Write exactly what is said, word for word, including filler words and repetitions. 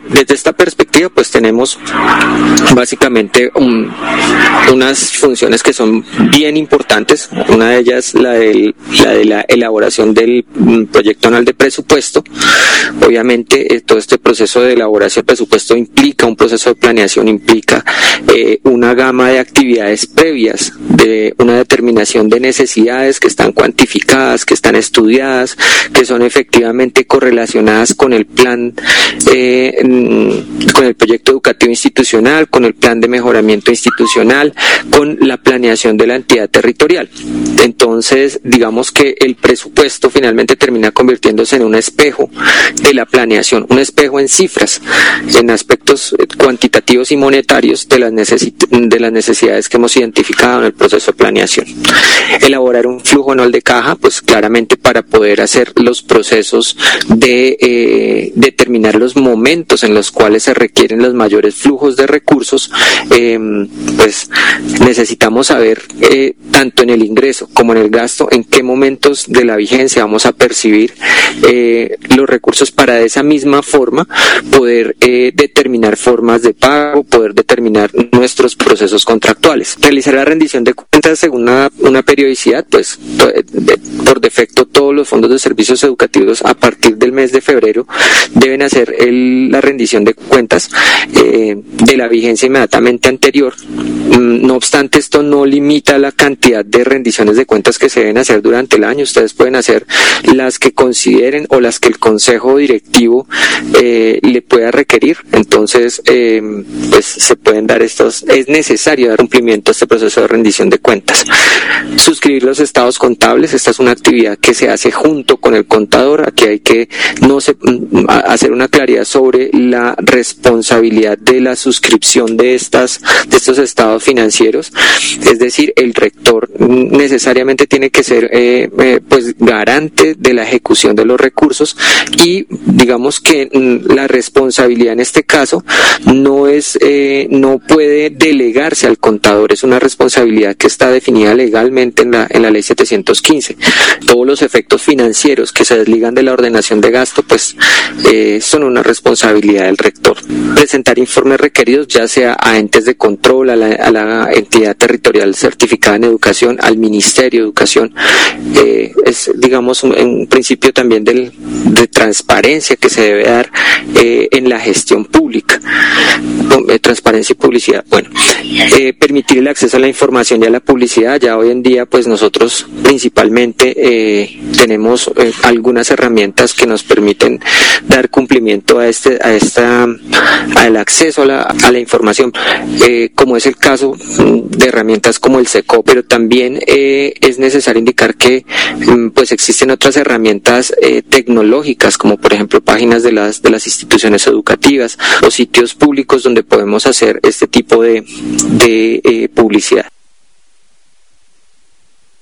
desde esta perspectiva pues tenemos básicamente un, unas funciones que son bien importantes. Una de ellas la, del, la de la elaboración del proyecto anual de presupuesto. Obviamente eh, todo este proceso de elaboración de presupuesto implica un proceso de planeación, implica eh, una gama de actividades previas, de una determinación de necesidades que están cuantificadas, que están estudiadas, que son efectivamente correlacionadas con el plan, eh, con el proyecto educativo institucional, con el plan de mejoramiento institucional, con la planeación de la entidad territorial. Entonces, digamos que el presupuesto finalmente termina convirtiéndose en un espejo de la planeación, un espejo en cifras, en aspectos cuantitativos y monetarios de las, necesit- de las necesidades que hemos identificado en el proceso de planeación. Elaborar un flujo anual de caja, pues claramente para poder hacer los procesos de eh, determinar los momentos en los cuales se requieren los mayores flujos de recursos, eh, pues necesitamos saber eh, tanto en el ingreso como en el gasto en qué momentos de la vigencia vamos a percibir eh, los recursos para de esa misma forma poder eh, determinar formas de pago, poder determinar nuestros procesos contractuales. Realizar la rendición de cuentas según una, una periodicidad, pues por defecto todos los fondos de servicios educativos a partir del mes de febrero deben hacer el, la rendición de cuentas eh, de la vigencia inmediatamente anterior. No obstante, esto no limita la cantidad de rendiciones de cuentas que se deben hacer durante el año. Ustedes pueden hacer las que consideren o las que el consejo directivo eh, le pueda requerir. Entonces, eh, pues se pueden dar estos, es necesario dar cumplimiento a este proceso de rendición de cuentas. Suscribir los estados contables, esta es una actividad que se hace junto con el contador. Aquí hay que no se, hacer una claridad sobre la responsabilidad de la suscripción de estas, de estos estados financieros. Es decir, el rector necesariamente tiene que ser eh, eh, pues garante de la ejecución de los recursos, y digamos que la responsabilidad en este caso no es eh, no puede delegarse al contador, es una responsabilidad que está definida legalmente en la en la ley setecientos quince. Todos los efectos financieros que se desligan de la ordenación de gasto pues eh, son una responsabilidad del rector. Presentar informes requeridos ya sea a entes de control, a la, a la entidad territorial certificada en educación, al Ministerio de Educación, eh, es digamos un, un principio también del, de transparencia que se debe dar eh, en la gestión pública, eh, transparencia y publicidad. Bueno, eh, permitir el acceso a la información y a la publicidad. Ya hoy en día pues nosotros principalmente eh, tenemos eh, algunas herramientas que nos permiten dar cumplimiento a este a esta al acceso a la, a la información, eh, como es el caso de herramientas como el SECO, pero también eh, es necesario indicar que pues existen otras herramientas eh, tecnológicas, como por ejemplo páginas de las de las instituciones educativas o sitios públicos donde podemos hacer este tipo de, de eh, publicidad.